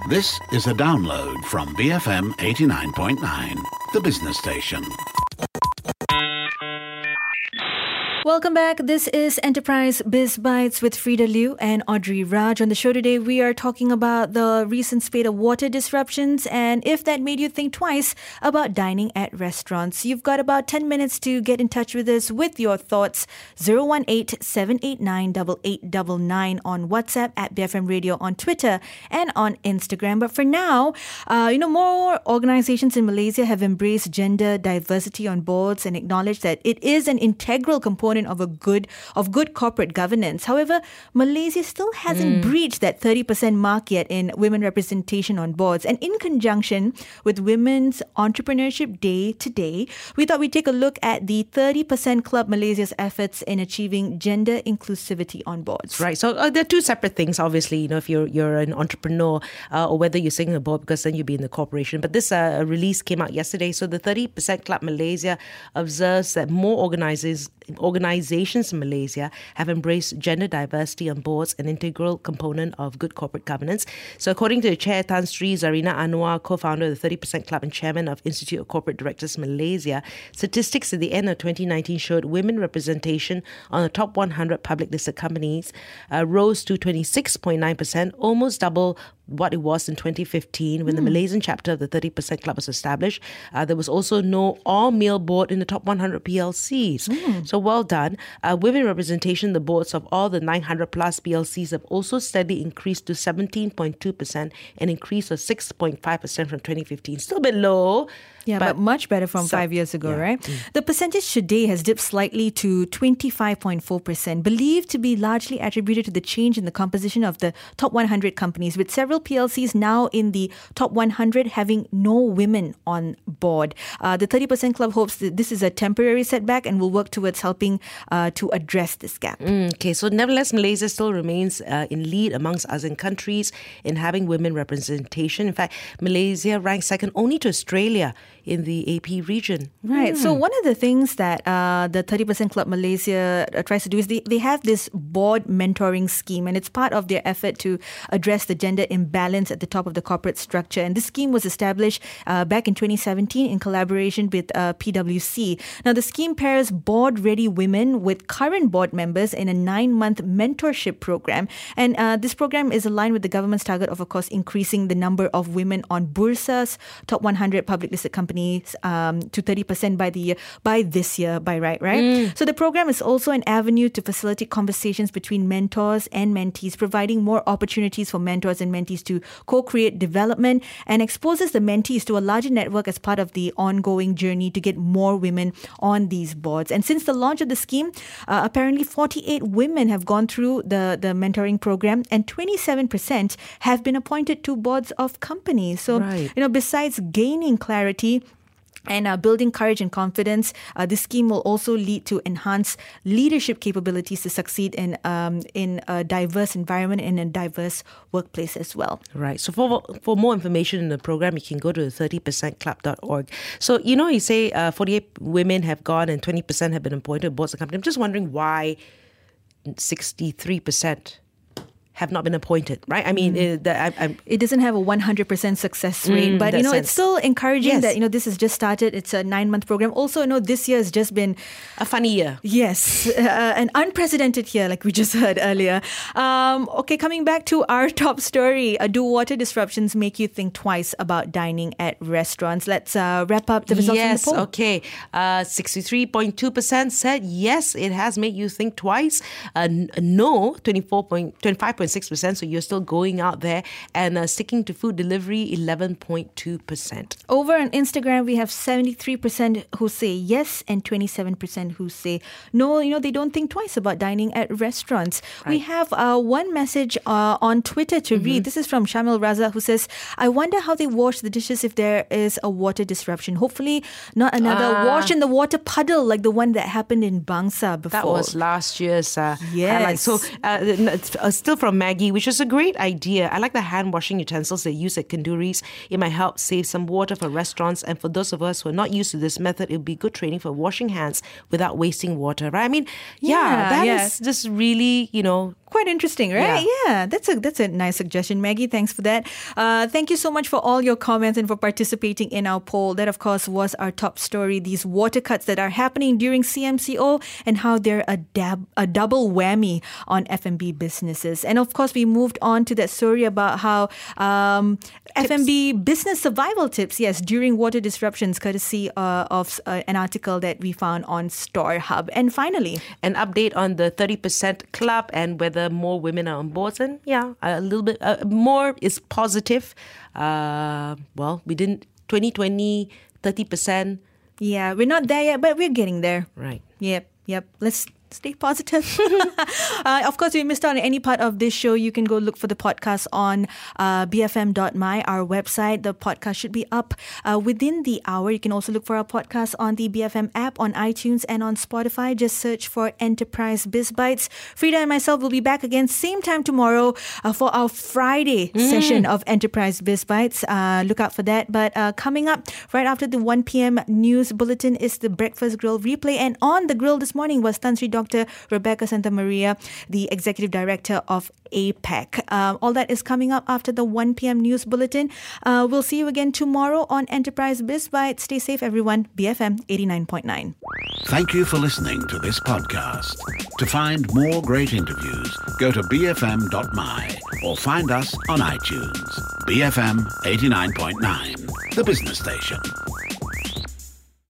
This is a download from BFM 89.9, the business station. Welcome back. This is Enterprise Biz Bites with Frida Liu and Audrey Raj. On the show today, we are talking about the recent spate of water disruptions and if that made you think twice about dining at restaurants. You've got about 10 minutes to get in touch with us with your thoughts. 018-789-8899 on WhatsApp, at BFM Radio on Twitter and on Instagram. But for now, more organizations in Malaysia have embraced gender diversity on boards and acknowledged that it is an integral component of good corporate governance. However, Malaysia still hasn't breached that 30% mark yet in women representation on boards. And in conjunction with Women's Entrepreneurship Day today, we thought we'd take a look at the 30% Club Malaysia's efforts in achieving gender inclusivity on boards. Right. So there are two separate things, obviously, if you're an entrepreneur or whether you're sitting on a board, because then you'd be in the corporation. But this release came out yesterday. So the 30% Club Malaysia observes that more organizations in Malaysia have embraced gender diversity on boards, an integral component of good corporate governance. So according to the chair, Tan Sri Zarina Anwar, co-founder of the 30% Club and chairman of Institute of Corporate Directors Malaysia, statistics at the end of 2019 showed women representation on the top 100 public listed companies rose to 26.9%, almost double what it was in 2015 when the Malaysian chapter of the 30% Club was established. There was also no all-male board in the top 100 PLCs. So well done. Women representation in the boards of all the 900 plus PLCs have also steadily increased to 17.2%, an increase of 6.5% from 2015. Still a bit low. Yeah, but much better from 5 years ago, right? The percentage today has dipped slightly to 25.4%, believed to be largely attributed to the change in the composition of the top 100 companies, with several PLCs now in the top 100 having no women on board. The 30% Club hopes that this is a temporary setback and will work towards helping to address this gap. Okay, so nevertheless, Malaysia still remains in lead amongst ASEAN countries in having women representation. In fact, Malaysia ranks second only to Australia in the AP region. Right. So one of the things that the 30% Club Malaysia tries to do is they have this board mentoring scheme, and it's part of their effort to address the gender imbalance at the top of the corporate structure. And this scheme was established back in 2017 in collaboration with PwC. Now, the scheme pairs board-ready women with current board members in a 9-month mentorship program. And this program is aligned with the government's target of course, increasing the number of women on Bursa's top 100 public listed companies to 30% by this year, right? So the program is also an avenue to facilitate conversations between mentors and mentees, providing more opportunities for mentors and mentees to co-create development, and exposes the mentees to a larger network as part of the ongoing journey to get more women on these boards. And since the launch of the scheme, apparently 48 women have gone through the mentoring program, and 27% have been appointed to boards of companies. So, besides gaining clarity and building courage and confidence, this scheme will also lead to enhanced leadership capabilities to succeed in a diverse environment and a diverse workplace as well. Right. So for more information in the program, you can go to 30percentclub.org. So, you say 48 women have gone and 20% have been appointed to boards of company. I'm just wondering why 63% have not been appointed, right? I mean, it doesn't have a 100% success rate, but it's still encouraging that this has just started. It's a 9-month program. Also, this year has just been a funny year. Yes, an unprecedented year, like we just heard earlier. Okay, coming back to our top story: do water disruptions make you think twice about dining at restaurants? Let's wrap up the results of the poll. Yes, okay. 63.2% said yes, it has made you think twice. No, 25.6%. So you're still going out there, and sticking to food delivery, 11.2%. Over on Instagram, we have 73% who say yes and 27% who say no. They don't think twice about dining at restaurants. Right. We have one message on Twitter to read. This is from Shamil Raza, who says, I wonder how they wash the dishes if there is a water disruption. Hopefully not another wash in the water puddle like the one that happened in Bangsa before. That was last year's highlight. So still from Maggie, which is a great idea. I like the hand washing utensils they use at tandoori's. It might help save some water for restaurants, and for those of us who are not used to this method, it would be good training for washing hands without wasting water, right? I mean, that is just really, Quite interesting, right? Yeah, that's a nice suggestion, Maggie. Thanks for that. Thank you so much for all your comments and for participating in our poll. That, of course, was our top story, these water cuts that are happening during CMCO and how they're a double whammy on F&B businesses. And, of course, we moved on to that story about how F&B business survival tips, yes, during water disruptions, courtesy of an article that we found on Store Hub. And finally, an update on the 30% club and whether more women are on boards. And a little bit more is positive. We didn't 2020 30%. Yeah, we're not there yet, but we're getting there. Right. Yep. Let's stay positive. Of course, if you missed out on any part of this show, you can go look for the podcast on bfm.my, our website. The podcast should be up within the hour. You can also look for our podcast on the BFM app, on iTunes and on Spotify. Just search for Enterprise Biz Bites. Frida and myself will be back again same time tomorrow for our Friday session of Enterprise Biz Bites. Look out for that. But coming up right after the 1 p.m. news bulletin is the Breakfast Grill replay. And on the grill this morning was Tan Sri Dr. Rebecca Santamaria, the Executive Director of APAC. All that is coming up after the 1 p.m. news bulletin. We'll see you again tomorrow on Enterprise Biz Bite. Stay safe, everyone. BFM 89.9. Thank you for listening to this podcast. To find more great interviews, go to bfm.my or find us on iTunes. BFM 89.9, the business station.